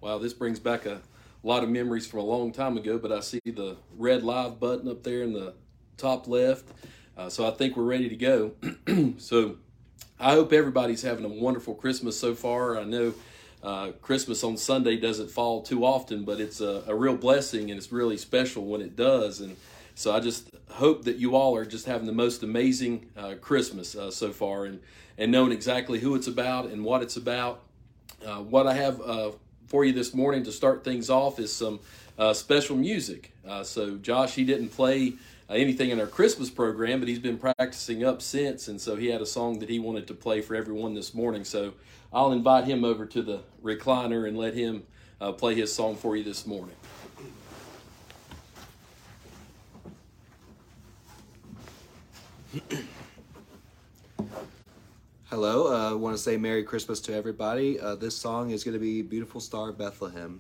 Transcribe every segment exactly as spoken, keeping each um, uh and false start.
Wow, this brings back a lot of memories from a long time ago, but I see the red live button up there in the top left. Uh, so I think we're ready to go. So I hope everybody's having a wonderful Christmas so far. I know uh, Christmas on Sunday doesn't fall too often, but it's a, a real blessing, and it's really special when it does. And so I just hope that you all are just having the most amazing uh, Christmas uh, so far, and, and knowing exactly who it's about and what it's about. Uh, what I have uh, for you this morning to start things off is some uh, special music. Uh, so Josh, he didn't play uh, anything in our Christmas program, but he's been practicing up since, and so he had a song that he wanted to play for everyone this morning. So I'll invite him over to the recliner and let him uh, play his song for you this morning. Hello, I uh, want to say Merry Christmas to everybody. Uh, this song is going to be Beautiful Star of Bethlehem.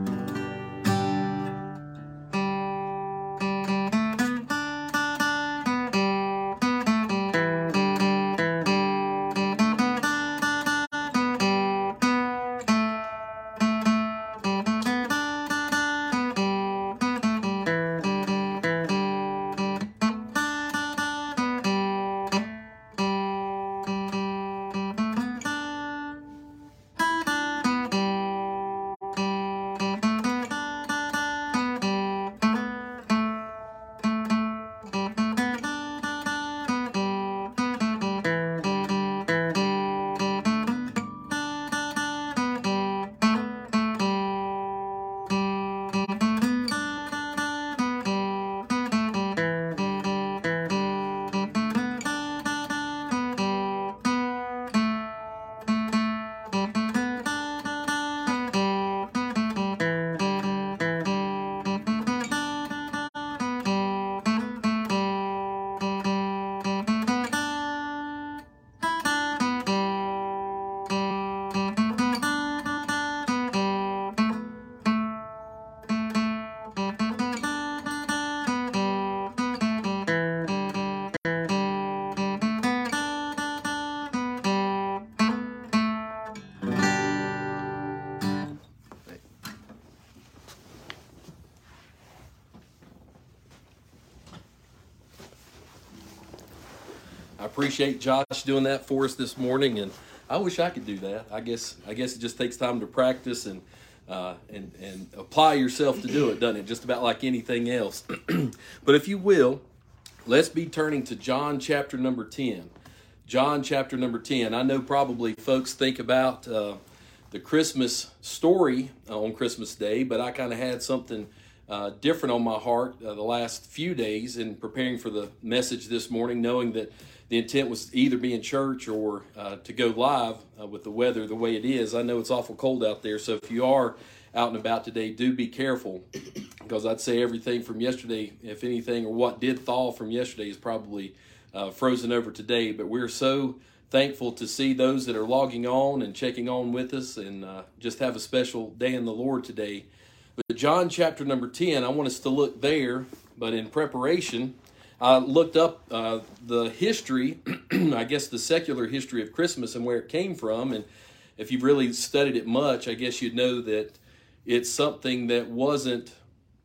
I appreciate Josh doing that for us this morning, and I wish I could do that. I guess I guess it just takes time to practice and uh, and and apply yourself to do it, doesn't it? Just about like anything else. But if you will, let's be turning to John chapter number ten. John chapter number ten. I know probably folks think about uh, the Christmas story on Christmas Day, but I kind of had something uh, different on my heart uh, the last few days in preparing for the message this morning, knowing that the intent was to either be in church or uh, to go live uh, with the weather the way it is. I know it's awful cold out there, so if you are out and about today, do be careful, because I'd say everything from yesterday, if anything, or what did thaw from yesterday is probably uh, frozen over today. But we're so thankful to see those that are logging on and checking on with us, and uh, just have a special day in the Lord today. But John chapter number ten, I want us to look there, but in preparation, I looked up uh, the history, I guess the secular history of Christmas and where it came from. And if you've really studied it much, I guess you'd know that it's something that wasn't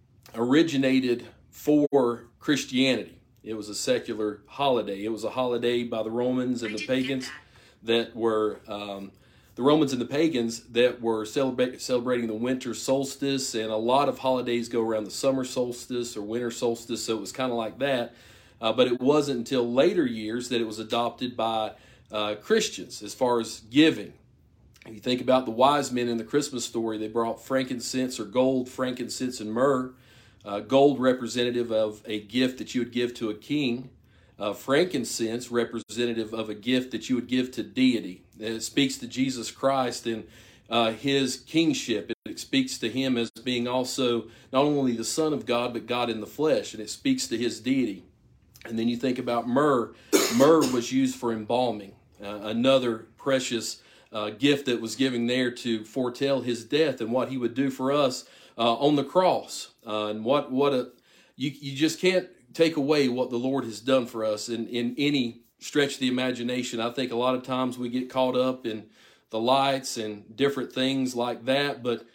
originated for Christianity. It was a secular holiday. It was a holiday by the Romans and the pagans that were, um, the Romans and the pagans that were celebra- celebrating the winter solstice, and a lot of holidays go around the summer solstice or winter solstice, so it was kind of like that. Uh, but it wasn't until later years that it was adopted by uh, Christians as far as giving. If you think about the wise men in the Christmas story, they brought frankincense or gold, frankincense, and myrrh. Uh, gold representative of a gift that you would give to a king. Uh, frankincense representative of a gift that you would give to deity. And it speaks to Jesus Christ and uh, his kingship. It speaks to him as being also not only the Son of God, but God in the flesh. And it speaks to his deity. And then you think about myrrh. Myrrh was used for embalming, uh, another precious uh, gift that was given there to foretell his death and what he would do for us uh, on the cross. Uh, and what what a you you just can't take away what the Lord has done for us in, in any stretch of the imagination. I think a lot of times we get caught up in the lights and different things like that, but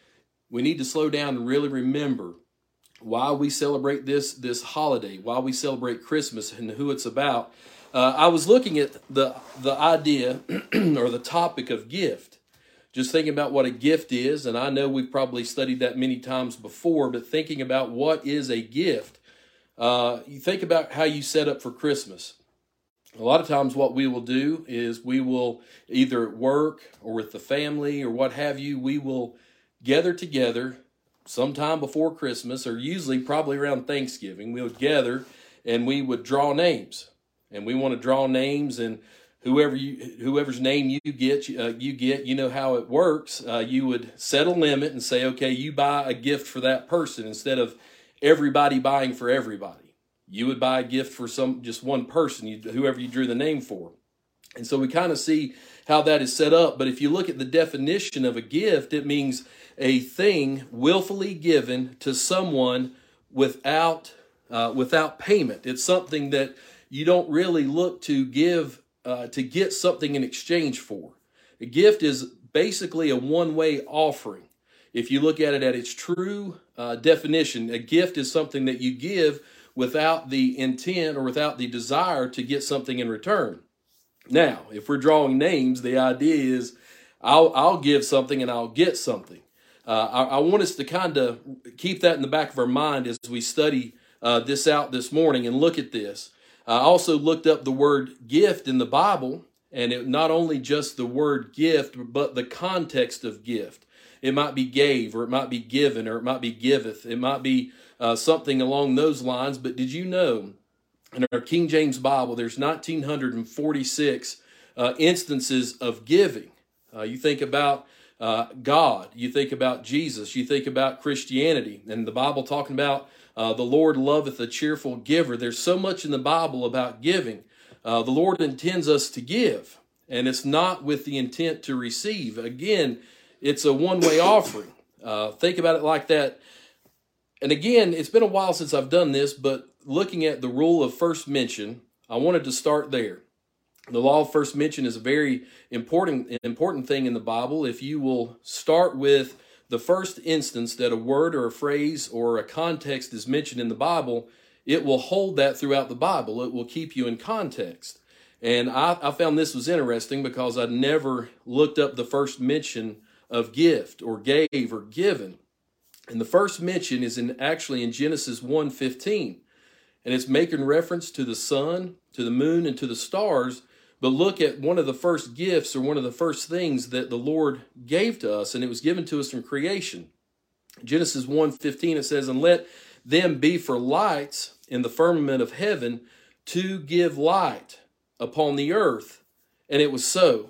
we need to slow down and really remember why we celebrate this this holiday, why we celebrate Christmas, and who it's about. Uh, I was looking at the the idea or the topic of gift, just thinking about what a gift is, and I know we've probably studied that many times before, but thinking about what is a gift, uh, you think about how you set up for Christmas. A lot of times what we will do is we will either at work or with the family or what have you, we will gather together sometime before Christmas, or usually probably around Thanksgiving. We would gather and we would draw names, and we want to draw names, and whoever you, whoever's name you get, uh, you get, you know how it works. Uh, you would set a limit and say, okay, you buy a gift for that person instead of everybody buying for everybody. You would buy a gift for some just one person, you, whoever you drew the name for. And so we kind of see how that is set up. But if you look at the definition of a gift, it means a thing willfully given to someone without uh, without payment. It's something that you don't really look to give uh, to get something in exchange for. A gift is basically a one-way offering. If you look at it at its true uh, definition, a gift is something that you give without the intent or without the desire to get something in return. Now, if we're drawing names, the idea is I'll, I'll give something and I'll get something. Uh, I, I want us to kind of keep that in the back of our mind as we study uh, this out this morning and look at this. I also looked up the word gift in the Bible, and it not only just the word gift, but the context of gift. It might be gave, or it might be given, or it might be giveth. It might be uh, something along those lines. But did you know in our King James Bible, there's one thousand nine hundred forty-six uh, instances of giving? Uh, you think about uh, God, you think about Jesus, you think about Christianity, and the Bible talking about uh, the Lord loveth a cheerful giver. There's so much in the Bible about giving. Uh, the Lord intends us to give, and it's not with the intent to receive. Again, it's a one-way offering. Uh, think about it like that. And again, it's been a while since I've done this, but looking at the rule of first mention, I wanted to start there. The law of first mention is a very important, important thing in the Bible. If you will start with the first instance that a word or a phrase or a context is mentioned in the Bible, it will hold that throughout the Bible. It will keep you in context. And I, I found this was interesting because I'd never looked up the first mention of gift or gave or given. And the first mention is in actually in Genesis one fifteen. And it's making reference to the sun, to the moon, and to the stars. But look at one of the first gifts or one of the first things that the Lord gave to us, and it was given to us from creation. Genesis one fifteen, it says, and let them be for lights in the firmament of heaven to give light upon the earth. And it was so.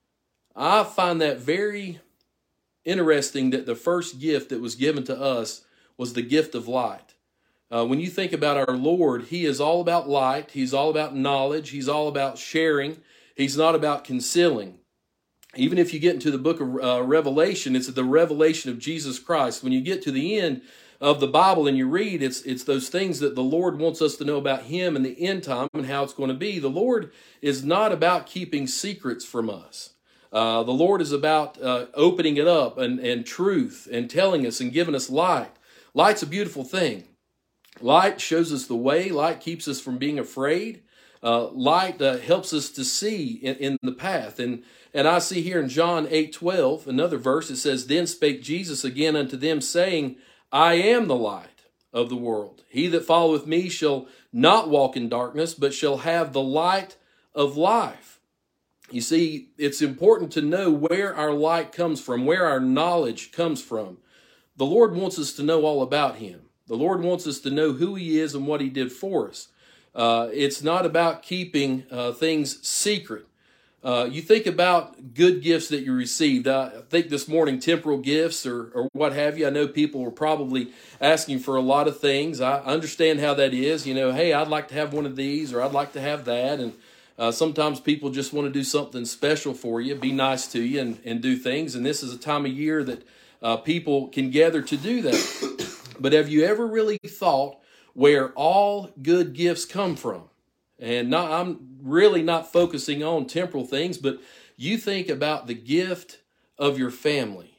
I find that very interesting that the first gift that was given to us was the gift of light. Uh, when you think about our Lord, He is all about light. He's all about knowledge. He's all about sharing. He's not about concealing. Even if you get into the book of uh, Revelation, it's the revelation of Jesus Christ. When you get to the end of the Bible and you read, it's it's those things that the Lord wants us to know about Him and the end time and how it's going to be. The Lord is not about keeping secrets from us. Uh, the Lord is about uh, opening it up and, and truth and telling us and giving us light. Light's a beautiful thing. Light shows us the way. Light keeps us from being afraid. Uh, light uh, helps us to see in, in the path. And, and I see here in John eight twelve, another verse, it says, then spake Jesus again unto them, saying, I am the light of the world. He that followeth me shall not walk in darkness, but shall have the light of life. You see, it's important to know where our light comes from, where our knowledge comes from. The Lord wants us to know all about Him. The Lord wants us to know who He is and what He did for us. Uh, it's not about keeping uh, things secret. Uh, you think about good gifts that you received. Uh, I think this morning, temporal gifts or, or what have you. I know people were probably asking for a lot of things. I understand how that is. You know, hey, I'd like to have one of these or I'd like to have that. And uh, sometimes people just want to do something special for you, be nice to you and, and do things. And this is a time of year that uh, people can gather to do that. But have you ever really thought where all good gifts come from? And not, I'm really not focusing on temporal things, but you think about the gift of your family.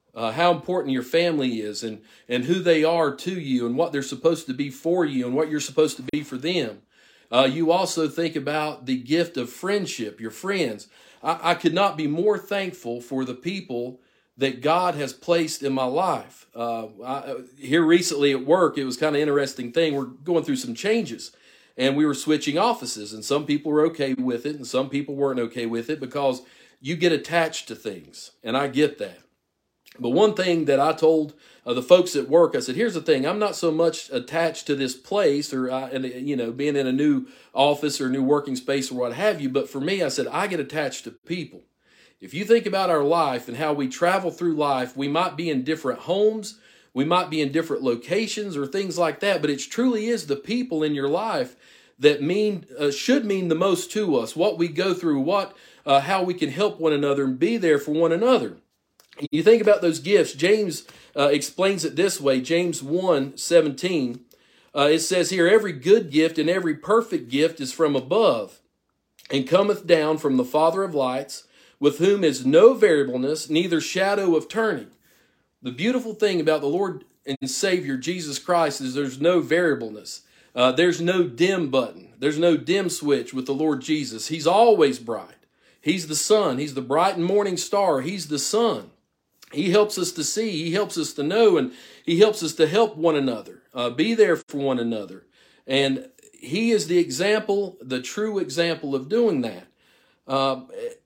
uh, how important your family is, and, and who they are to you, and what they're supposed to be for you, and what you're supposed to be for them. Uh, you also think about the gift of friendship, your friends. I, I could not be more thankful for the people that God has placed in my life. Uh, I, here recently at work, it was kind of interesting thing. We're going through some changes, and we were switching offices, and some people were okay with it, and some people weren't okay with it, because you get attached to things, and I get that. But one thing that I told uh, the folks at work, I said, here's the thing, I'm not so much attached to this place, or, uh, and, you know, being in a new office or a new working space or what have you, but for me, I said, I get attached to people. If you think about our life and how we travel through life, we might be in different homes, we might be in different locations or things like that, but it truly is the people in your life that mean uh, should mean the most to us, what we go through, what uh, how we can help one another and be there for one another. You think about those gifts. James uh, explains it this way, James one seventeen. Uh, it says here, every good gift and every perfect gift is from above, and cometh down from the Father of lights, with whom is no variableness, neither shadow of turning. The beautiful thing about the Lord and Savior Jesus Christ is there's no variableness. Uh, there's no dim button. There's no dim switch with the Lord Jesus. He's always bright. He's the sun. He's the bright and morning star. He's the sun. He helps us to see. He helps us to know, and he helps us to help one another, uh, be there for one another. And he is the example, the true example of doing that. Uh,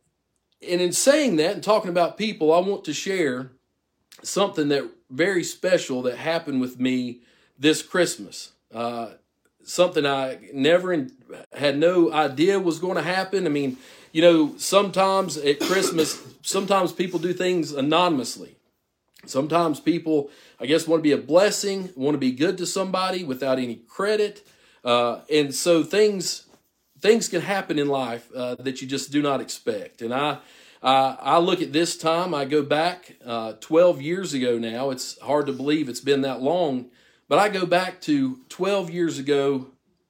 and in saying that and talking about people, I want to share something that very special that happened with me this Christmas. Uh, something I never in, had no idea was going to happen. I mean, you know, sometimes at Christmas, sometimes people do things anonymously. Sometimes people, I guess, want to be a blessing, want to be good to somebody without any credit. Uh, and so things things can happen in life uh, that you just do not expect. And I uh, I look at this time, I go back uh, twelve years ago now. It's hard to believe it's been that long. But I go back to twelve years ago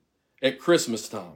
at Christmas time.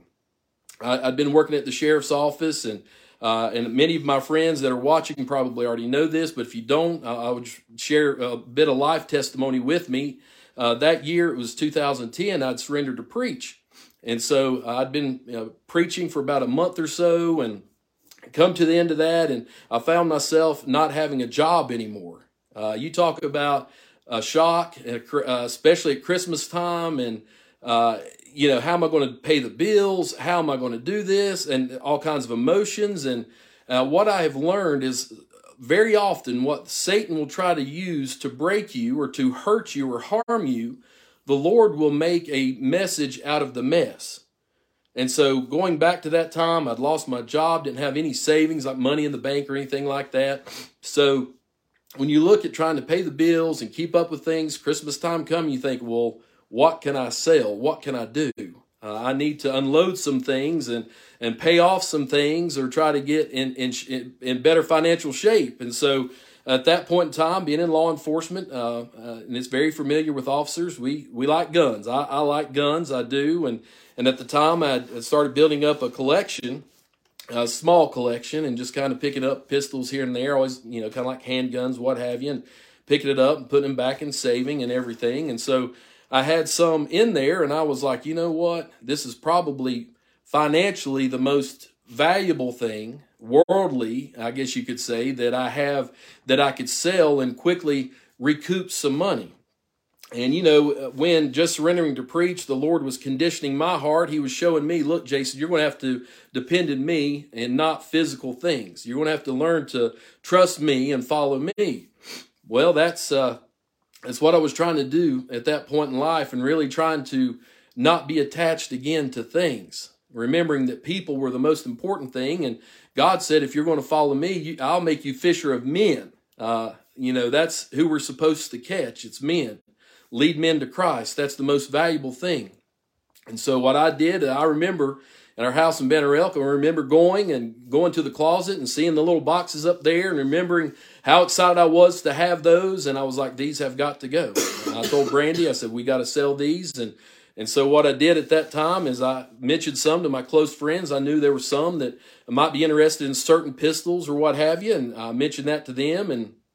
I, I'd been working at the sheriff's office, and uh, and many of my friends that are watching probably already know this, but if you don't, I, I would share a bit of life testimony with me. Uh, that year, it was two thousand ten, I'd surrendered to preach. And so I'd been you know, preaching for about a month or so, and come to the end of that, and I found myself not having a job anymore. Uh, you talk about a shock, uh, especially at Christmas time, and uh, you know, how am I going to pay the bills? How am I going to do this? And all kinds of emotions. And uh, what I have learned is very often what Satan will try to use to break you or to hurt you or harm you, the Lord will make a message out of the mess. And so going back to that time, I'd lost my job, didn't have any savings like money in the bank or anything like that. So when you look at trying to pay the bills and keep up with things, Christmas time come, you think, well, what can I sell? What can I do? Uh, I need to unload some things and, and pay off some things, or try to get in, in, in better financial shape. And so at that point in time, being in law enforcement, uh, uh, and it's very familiar with officers, we, we like guns. I, I like guns, I do. And, and at the time, I started building up a collection, a small collection, and just kind of picking up pistols here and there, always, you know, kind of like handguns, what have you, and picking it up and putting them back and saving and everything. And so I had some in there, and I was like, you know what? This is probably financially the most valuable thing, worldly, I guess you could say, that I have, that I could sell and quickly recoup some money. And, you know, when just surrendering to preach, the Lord was conditioning my heart. He was showing me, look, Jason, you're going to have to depend on me and not physical things. You're going to have to learn to trust me and follow me. Well, that's uh, that's what I was trying to do at that point in life, and really trying to not be attached again to things, remembering that people were the most important thing. And God said, if you're going to follow me, you, I'll make you fisher of men. Uh, you know, that's who we're supposed to catch. It's men. Lead men to Christ. That's the most valuable thing. And so what I did, I remember in our house in Banner Elk, I remember going and going to the closet and seeing the little boxes up there and remembering how excited I was to have those. And I was like, these have got to go. And I told Brandy, I said, we got to sell these. And and so what I did at that time is I mentioned some to my close friends. I knew there were some that might be interested in certain pistols or what have you. And I mentioned that to them. And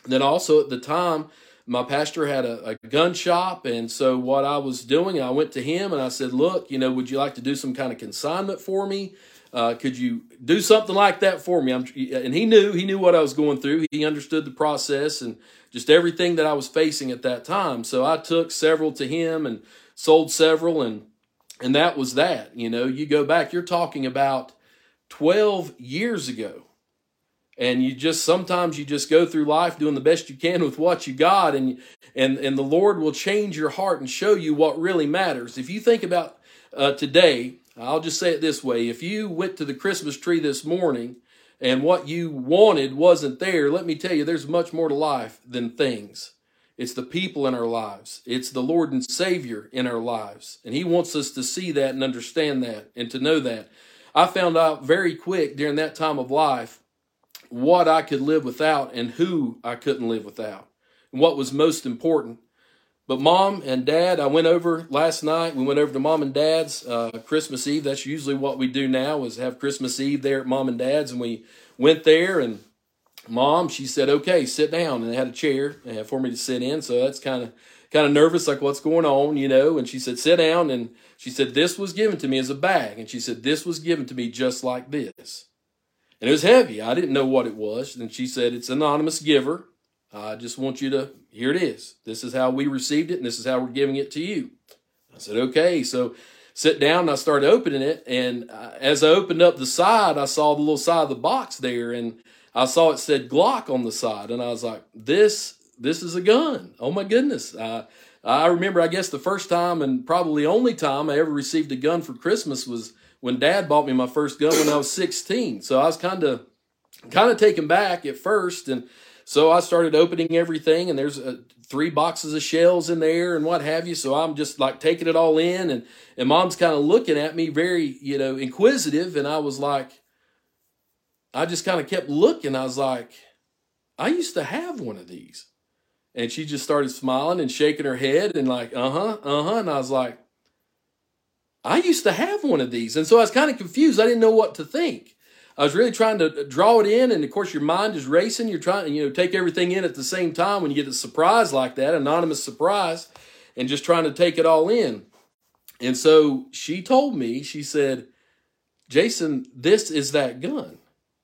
Then also at the time, my pastor had a, a gun shop. And so what I was doing, I went to him and I said, look, you know, would you like to do some kind of consignment for me? Uh, could you do something like that for me? I'm, and he knew, he knew what I was going through. He understood the process and just everything that I was facing at that time. So I took several to him and sold several, and and that was that. You know, you go back, you're talking about twelve years ago. And you just, sometimes you just go through life doing the best you can with what you got, and and and the Lord will change your heart and show you what really matters. If you think about uh, today, I'll just say it this way. If you went to the Christmas tree this morning and what you wanted wasn't there, let me tell you, there's much more to life than things. It's the people in our lives. It's the Lord and Savior in our lives. And he wants us to see that and understand that and to know that. I found out very quick during that time of life what I could live without and who I couldn't live without and what was most important. But Mom and Dad, I went over last night. We went over to Mom and Dad's uh, Christmas Eve. That's usually what we do now, is have Christmas Eve there at Mom and Dad's. And we went there, and Mom, she said, okay, sit down. And they had a chair for me to sit in. So that's kind of kind of nervous, like what's going on, you know. And she said, sit down. And she said, this was given to me as a bag. And she said, this was given to me just like this. And it was heavy. I didn't know what it was. And she said, it's an anonymous giver. I just want you to, here it is. This is how we received it, and this is how we're giving it to you. I said, okay. So sit down, and I started opening it. And as I opened up the side, I saw the little side of the box there, and I saw it said Glock on the side. And I was like, this, this is a gun. Oh, my goodness. Uh, I remember, I guess, the first time and probably only time I ever received a gun for Christmas was when Dad bought me my first gun when I was sixteen. So I was kind of kind of taken back at first, and so I started opening everything, and there's uh, three boxes of shells in there and what have you. So I'm just like taking it all in, and, and Mom's kind of looking at me very, you know, inquisitive. And I was like, I just kind of kept looking. I was like, I used to have one of these. And she just started smiling and shaking her head and like, uh-huh, uh-huh. And I was like, I used to have one of these. And so I was kind of confused. I didn't know what to think. I was really trying to draw it in, and of course your mind is racing. You're trying to, you know, take everything in at the same time when you get a surprise like that, anonymous surprise, and just trying to take it all in. And so she told me, she said, Jason, this is that gun.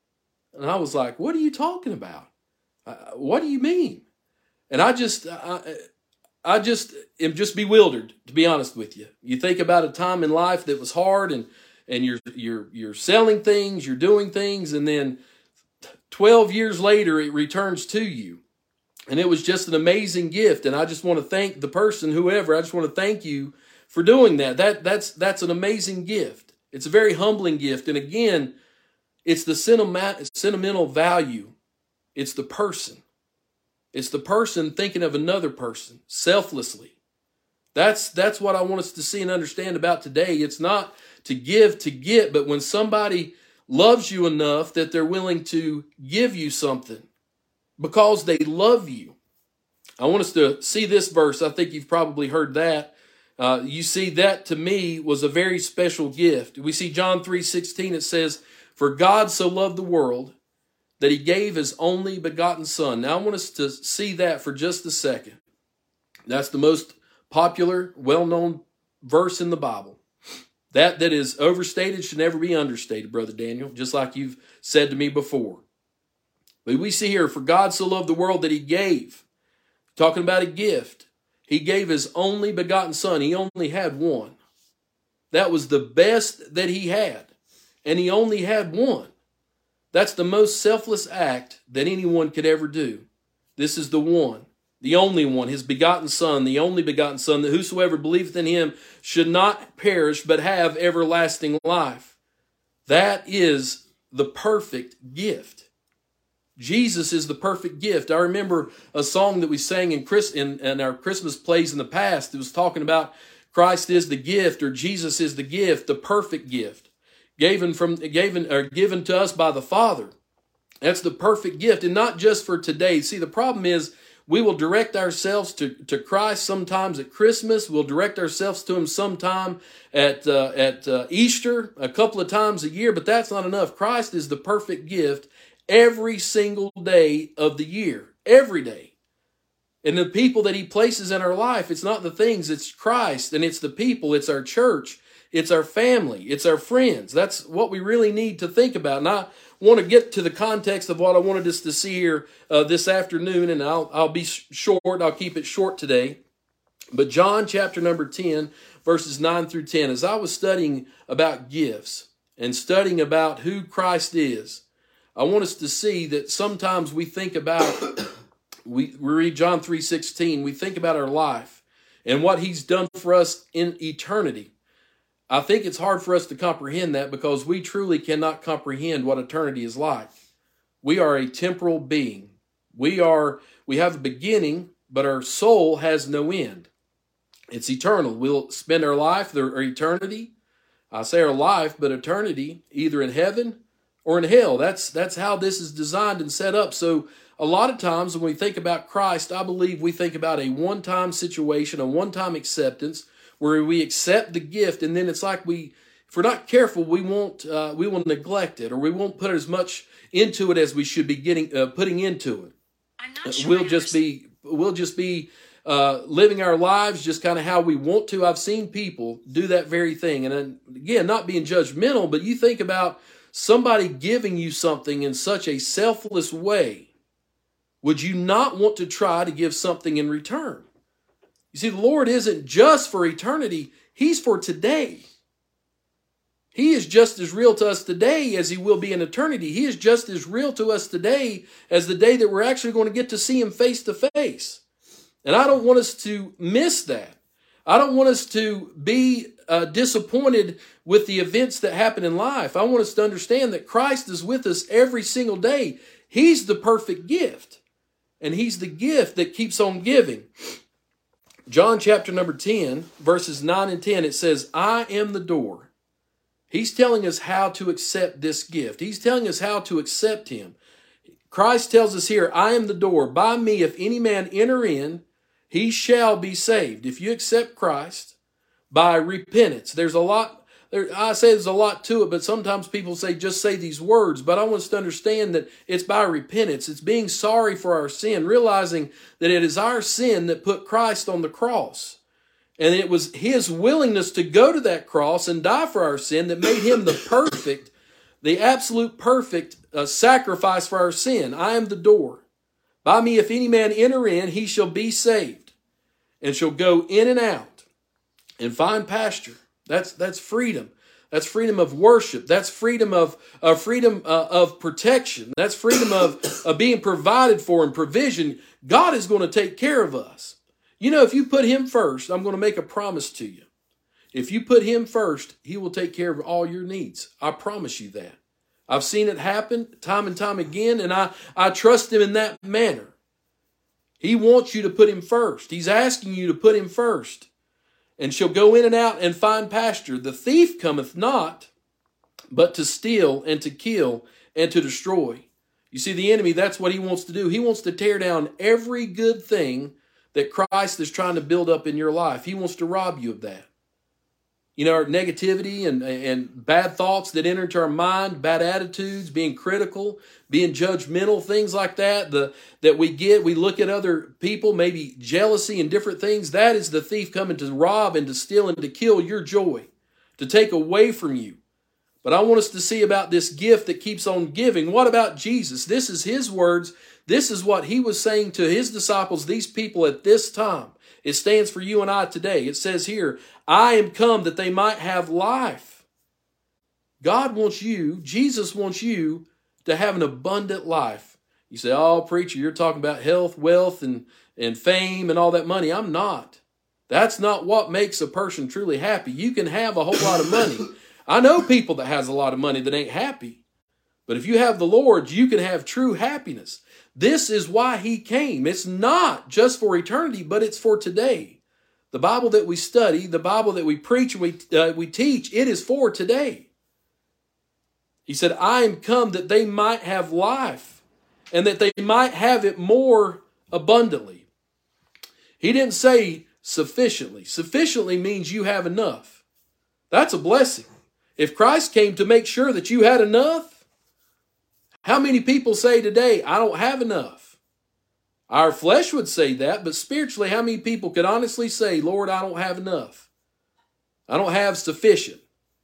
And I was like, what are you talking about? Uh, what do you mean? And I just, I, I just am just bewildered, to be honest with you. You think about a time in life that was hard, and and you're you're you're selling things, you're doing things, and then twelve years later it returns to you. And it was just an amazing gift, and I just want to thank the person, whoever, I just want to thank you for doing that. That that's that's an amazing gift. It's a very humbling gift, and again, it's the sentimental value. It's the person. It's the person thinking of another person selflessly. That's that's what I want us to see and understand about today. It's not to give to get, but when somebody loves you enough that they're willing to give you something because they love you. I want us to see this verse. I think you've probably heard that. Uh, you see, that to me was a very special gift. We see John three sixteen. It says, for God so loved the world that he gave his only begotten son. Now I want us to see that for just a second. That's the most popular, well-known verse in the Bible. That that is overstated should never be understated, Brother Daniel, just like you've said to me before. But we see here, for God so loved the world that he gave. Talking about a gift. He gave his only begotten son. He only had one. That was the best that he had. And he only had one. That's the most selfless act that anyone could ever do. This is the one, the only one, his begotten son, the only begotten son, that whosoever believeth in him should not perish, but have everlasting life. That is the perfect gift. Jesus is the perfect gift. I remember a song that we sang in, Chris, in, in our Christmas plays in the past. It was talking about Christ is the gift, or Jesus is the gift, the perfect gift. Given from given or given to us by the Father. That's the perfect gift, and not just for today. See, the problem is we will direct ourselves to, to Christ sometimes at Christmas. We'll direct ourselves to him sometime at uh, at uh, Easter, a couple of times a year, but that's not enough. Christ is the perfect gift every single day of the year. every day. And the people that he places in our life, it's not the things, it's Christ, and it's the people, it's our church, it's our family, it's our friends. That's what we really need to think about. And I want to get to the context of what I wanted us to see here uh, this afternoon, and I'll, I'll be short, I'll keep it short today. But John chapter number ten, verses nine through ten, as I was studying about gifts and studying about who Christ is, I want us to see that sometimes we think about, we, we read John three sixteen, we think about our life and what he's done for us in eternity. I think it's hard for us to comprehend that because we truly cannot comprehend what eternity is like. We are a temporal being. We are, we have a beginning, but our soul has no end. It's eternal. We'll spend our life, or eternity. I say our life, but eternity, either in heaven or in hell. That's, that's how this is designed and set up. So a lot of times when we think about Christ, I believe we think about a one-time situation, a one-time acceptance, where we accept the gift, and then it's like we, if we're not careful, we won't, uh, we will neglect it, or we won't put as much into it as we should be getting, uh, putting into it. I'm not sure we'll just be, we'll just be uh, living our lives just kind of how we want to. I've seen people do that very thing, and then, again, not being judgmental, but you think about somebody giving you something in such a selfless way. Would you not want to try to give something in return? You see, the Lord isn't just for eternity. He's for today. He is just as real to us today as he will be in eternity. He is just as real to us today as the day that we're actually going to get to see him face to face. And I don't want us to miss that. I don't want us to be uh, disappointed with the events that happen in life. I want us to understand that Christ is with us every single day. He's the perfect gift. And he's the gift that keeps on giving. John chapter number ten, verses nine and ten, it says, I am the door. He's telling us how to accept this gift. He's telling us how to accept him. Christ tells us here, I am the door. By me, if any man enter in, he shall be saved. If you accept Christ by repentance, there's a lot, there, I say there's a lot to it, but sometimes people say, just say these words. But I want us to understand that it's by repentance. It's being sorry for our sin, realizing that it is our sin that put Christ on the cross. And it was his willingness to go to that cross and die for our sin that made him the perfect, the absolute perfect uh, sacrifice for our sin. I am the door. By me, if any man enter in, he shall be saved and shall go in and out and find pasture. That's, that's freedom. That's freedom of worship. That's freedom of uh, freedom uh, of protection. That's freedom of, of being provided for and provision. God is going to take care of us. You know, if you put him first, I'm going to make a promise to you. If you put him first, he will take care of all your needs. I promise you that. I've seen it happen time and time again, and I, I trust him in that manner. He wants you to put him first. He's asking you to put him first. And shall go in and out and find pasture. The thief cometh not, but to steal and to kill and to destroy. You see, the enemy, that's what he wants to do. He wants to tear down every good thing that Christ is trying to build up in your life. He wants to rob you of that. You know, our negativity and, and bad thoughts that enter into our mind, bad attitudes, being critical, being judgmental, things like that, the, that we get, we look at other people, maybe jealousy and different things. That is the thief coming to rob and to steal and to kill your joy, to take away from you. But I want us to see about this gift that keeps on giving. What about Jesus? This is his words. This is what he was saying to his disciples, these people at this time. It stands for you and I today. It says here, I am come that they might have life. God wants you, Jesus wants you to have an abundant life. You say, oh, preacher, you're talking about health, wealth, and, and fame and all that money. I'm not. That's not what makes a person truly happy. You can have a whole lot of money. I know people that has a lot of money that ain't happy. But if you have the Lord, you can have true happiness. This is why he came. It's not just for eternity, but it's for today. The Bible that we study, the Bible that we preach, we, uh, we teach, it is for today. He said, I am come that they might have life and that they might have it more abundantly. He didn't say sufficiently. Sufficiently means you have enough. That's a blessing. If Christ came to make sure that you had enough, how many people say today, I don't have enough? Our flesh would say that, but spiritually, how many people could honestly say, Lord, I don't have enough. I don't have sufficient.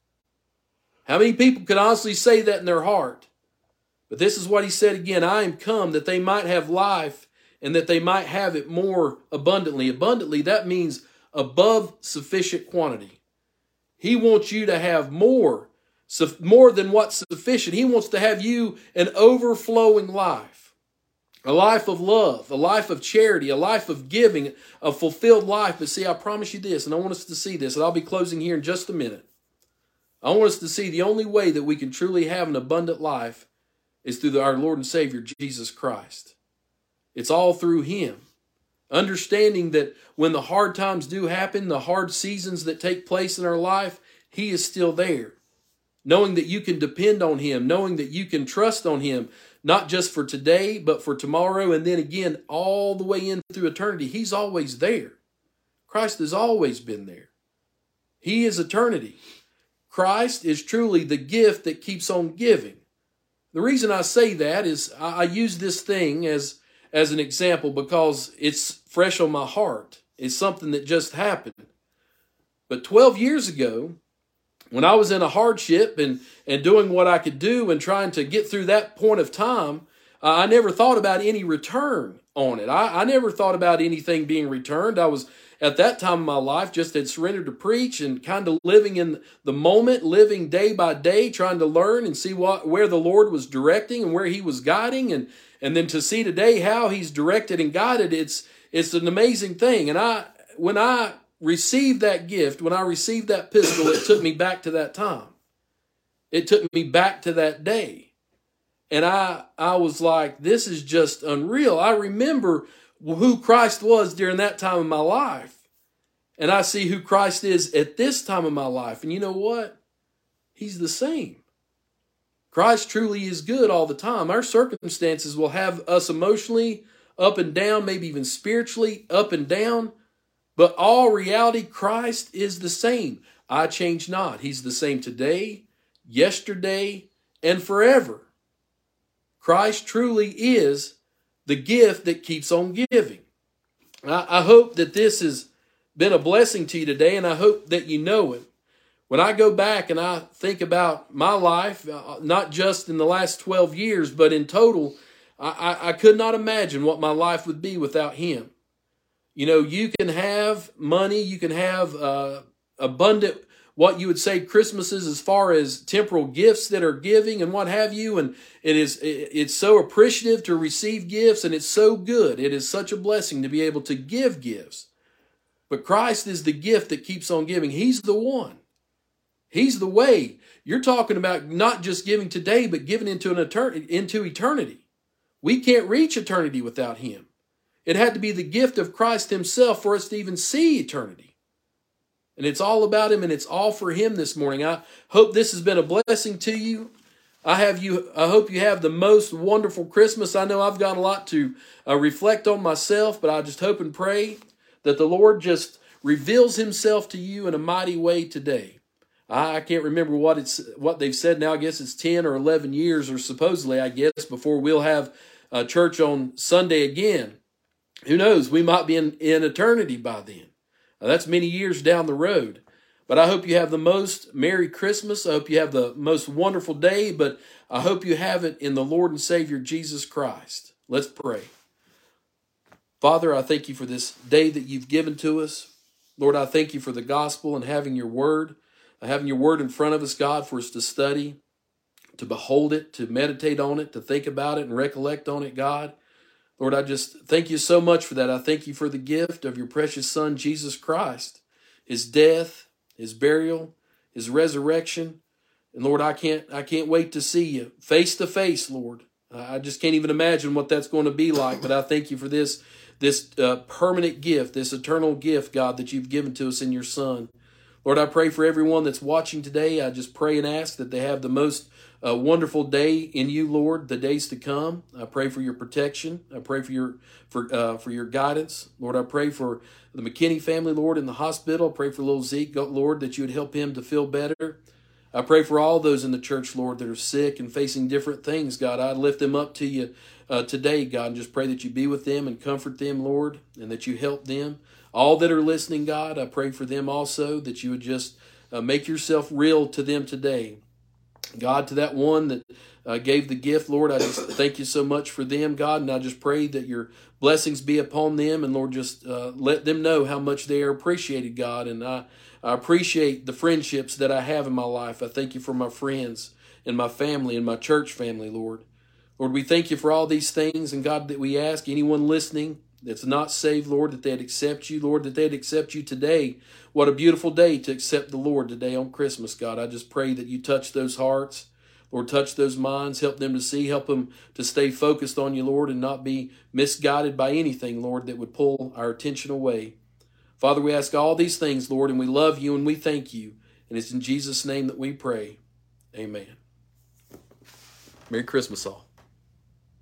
How many people could honestly say that in their heart? But this is what he said again, I am come that they might have life and that they might have it more abundantly. Abundantly, that means above sufficient quantity. He wants you to have more, more than what's sufficient. He wants to have you an overflowing life, a life of love, a life of charity, a life of giving, a fulfilled life. But see, I promise you this, and I want us to see this, and I'll be closing here in just a minute. I want us to see the only way that we can truly have an abundant life is through our Lord and Savior, Jesus Christ. It's all through Him. Understanding that when the hard times do happen, the hard seasons that take place in our life, He is still there. Knowing that you can depend on Him, knowing that you can trust on Him, not just for today, but for tomorrow, and then again, all the way in through eternity. He's always there. Christ has always been there. He is eternity. Christ is truly the gift that keeps on giving. The reason I say that is I use this thing as, as an example because it's fresh on my heart. It's something that just happened. But twelve years ago, when I was in a hardship and, and doing what I could do and trying to get through that point of time, uh, I never thought about any return on it. I, I never thought about anything being returned. I was, at that time in my life, just had surrendered to preach and kind of living in the moment, living day by day, trying to learn and see what where the Lord was directing and where He was guiding. And, and then to see today how He's directed and guided, it's, it's an amazing thing. And I, when I received that gift, when I received that pistol, it took me back to that time. It took me back to that day. And I, I was like, this is just unreal. I remember who Christ was during that time of my life. And I see who Christ is at this time of my life. And you know what? He's the same. Christ truly is good all the time. Our circumstances will have us emotionally up and down, maybe even spiritually up and down. But all reality, Christ is the same. I change not. He's the same today, yesterday, and forever. Christ truly is the gift that keeps on giving. I, I hope that this has been a blessing to you today, and I hope that you know it. When I go back and I think about my life, uh, not just in the last twelve years, but in total, I, I, I could not imagine what my life would be without Him. You know, you can have money, you can have uh, abundant, what you would say Christmases as far as temporal gifts that are giving and what have you. And it is, it's so appreciative to receive gifts, and it's so good. It is such a blessing to be able to give gifts. But Christ is the gift that keeps on giving. He's the one. He's the way. You're talking about not just giving today, but giving into an eternity, into eternity. We can't reach eternity without Him. It had to be the gift of Christ Himself for us to even see eternity. And it's all about Him, and it's all for Him this morning. I hope this has been a blessing to you. I have you. I hope you have the most wonderful Christmas. I know I've got a lot to uh, reflect on myself, but I just hope and pray that the Lord just reveals Himself to you in a mighty way today. I, I can't remember what it's what they've said now. I guess it's ten or eleven years, or supposedly, I guess, before we'll have uh, church on Sunday again. Who knows? We might be in, in eternity by then. Now, that's many years down the road. But I hope you have the most Merry Christmas. I hope you have the most wonderful day. But I hope you have it in the Lord and Savior, Jesus Christ. Let's pray. Father, I thank you for this day that you've given to us. Lord, I thank you for the gospel and having your word. Having your word in front of us, God, for us to study, to behold it, to meditate on it, to think about it and recollect on it, God. Lord, I just thank you so much for that. I thank you for the gift of your precious Son, Jesus Christ, His death, His burial, His resurrection. And Lord, I can't, I can't wait to see you face to face, Lord. I just can't even imagine what that's going to be like. But I thank you for this, this uh, permanent gift, this eternal gift, God, that you've given to us in your Son. Lord, I pray for everyone that's watching today. I just pray and ask that they have the most a wonderful day in you, Lord, the days to come. I pray for your protection. I pray for your for uh, for your guidance. Lord, I pray for the McKinney family, Lord, in the hospital. I pray for little Zeke, Lord, that you would help him to feel better. I pray for all those in the church, Lord, that are sick and facing different things, God. I lift them up to you uh, today, God, and just pray that you be with them and comfort them, Lord, and that you help them. All that are listening, God, I pray for them also, that you would just uh, make yourself real to them today. God, to that one that uh, gave the gift, Lord, I just thank you so much for them, God, and I just pray that your blessings be upon them, and Lord, just uh, let them know how much they are appreciated, God, and I, I appreciate the friendships that I have in my life. I thank you for my friends and my family and my church family, Lord. Lord, we thank you for all these things, and God, that we ask anyone listening that's not saved, Lord, that they'd accept you, Lord, that they'd accept you today. What a beautiful day to accept the Lord today on Christmas, God. I just pray that you touch those hearts, Lord, touch those minds, help them to see, help them to stay focused on you, Lord, and not be misguided by anything, Lord, that would pull our attention away. Father, we ask all these things, Lord, and we love you and we thank you. And it's in Jesus' name that we pray. Amen. Merry Christmas all.